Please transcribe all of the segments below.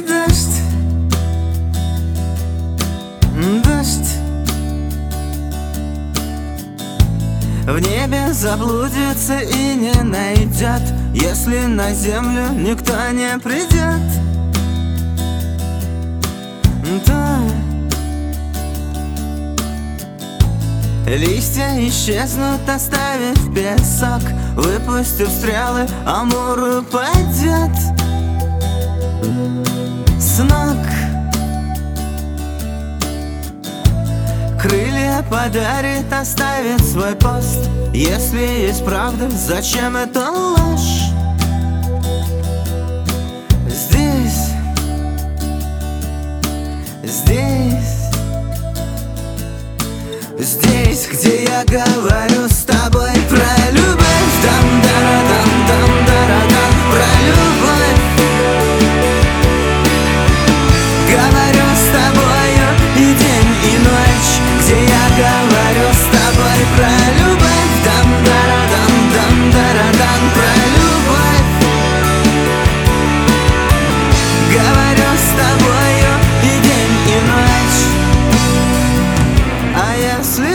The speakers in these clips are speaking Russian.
дождь, дождь. В небе заблудится и не найдет, если на землю никто не придет. Да. Листья исчезнут, оставив песок, выпустив стрелы, Амур упадет с ног. Крылья подарит, оставит свой пост. Если есть правда, зачем это ложь? Здесь, здесь, здесь, где я говорю с тобой про любовь. Дам-дара-дам-дам-дара-дам, про любовь. Говорю с тобою и день, и ночь, где я говорю с тобой про любовь. Дам-дара-дам-дам-дара-дам, про любовь. Говорю с тобою и день, и ночь. А если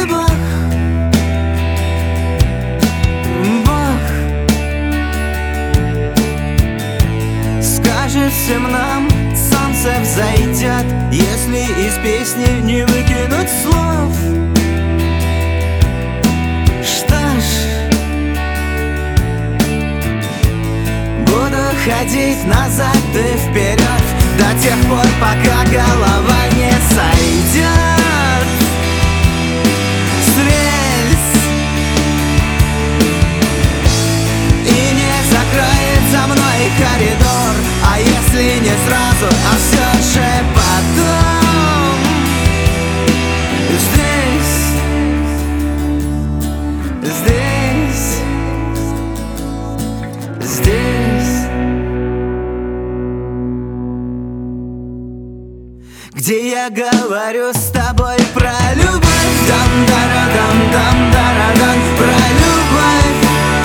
Бог скажет всем нам, солнце взойдет, если из песни не выкинуть слов. Что ж, буду ходить назад и вперед до тех пор, пока голова не сойдет с рельс и не закроет за мной коридор. А если не сразу, а все же потом. Здесь, здесь, здесь, где я говорю с тобой про любовь. Дам-дара-дам-дам-дара-дам, про любовь.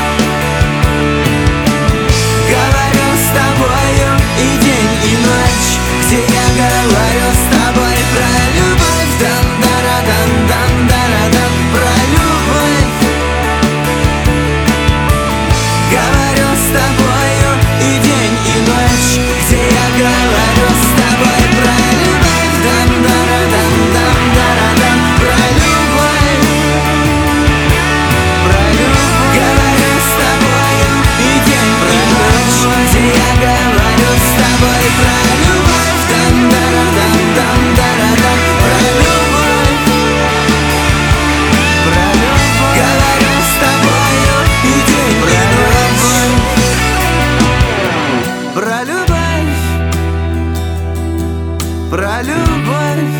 Говорю с тобою и день, и ночь, где я говорю с тобой про любовь. Дам-дара-дам-дам-дара-дам, про любовь. Говорю с тобою и день, и ночь, где я говорю с тобой про любовь. Дам-дара-дам-дам-дара-дам, про любовь. Про любовь. Говорю с тобою и день, и ночь, где я говорю с тобой про любовь. Дам-дара-дам-дам-дара-дам, про любовь. Про любовь. Говорю с тобою и день, и ночь. Про любовь. Про любовь.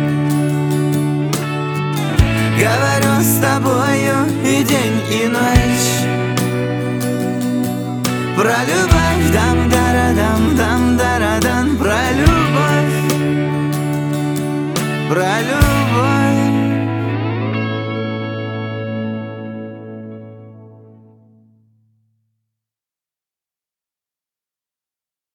Говорю с тобою и день, и ночь. Про любовь. Дам-дара-дам-дам-дара-дам, про любовь. Про любовь.